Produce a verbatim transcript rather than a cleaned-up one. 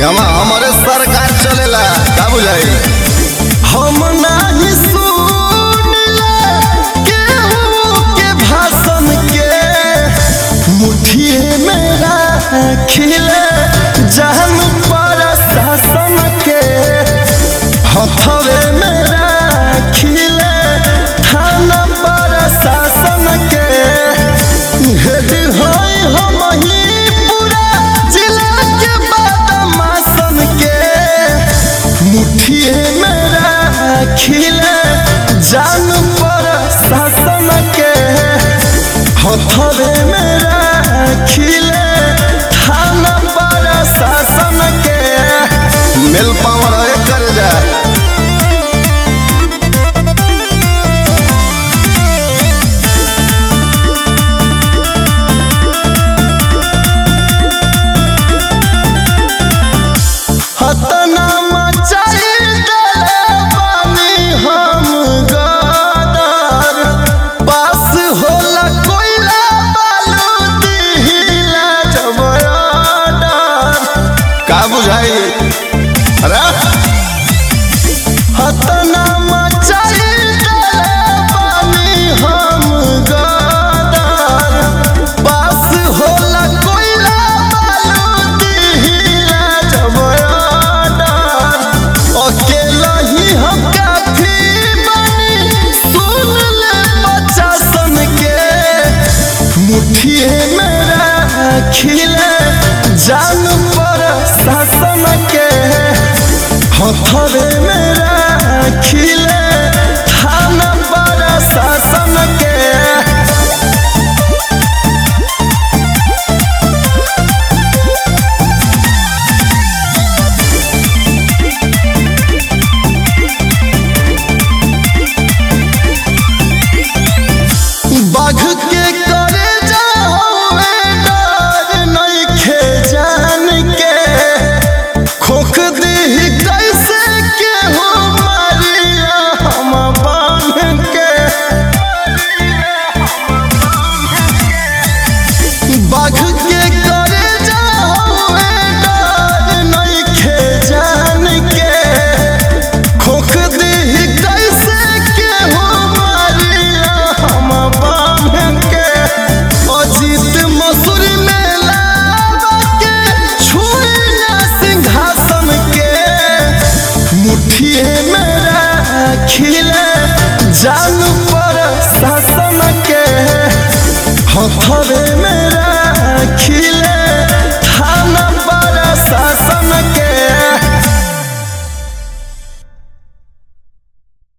इहवा हमारे सरकार चलेला का बुझाई। हम नाही सुनले केहू के भाषण के मुठिए में राखिले जहन पर शासन के हथवे में राखिले थाना पर शासन के हेड होई हम ही पूरा जिला के बदमाशन के मुठिए में राखिले जान पर शासन के हथवे में राखिले थाना पर शासन के मिल पावर कर जा। हतना मचाई देले बानी हम गदर पास होला कोयला बालू दिहिला जबरदर का बुझाई। अरे हतना मचाई देले बानी हम गदर पास होला कोयला बालू दिहिला जबरदर अकेला ही हम काफी बनी सुन ले बच्चासन के मुठिए में राखिले जान पर शासन के हथवे में राखिले थाना पर शासन के बाघ के करे जावे डर नइखे जान के खोख दी कैसे के हो मारिया हम बांध के बाघ के करे जावे डर नइखे जान के खोख दी कैसे के हो मारिया हम बांध के अजीत मसूर में लावा के छुई ना सिंहासन के मुठिए में राखिले जान पर शासन के हथवे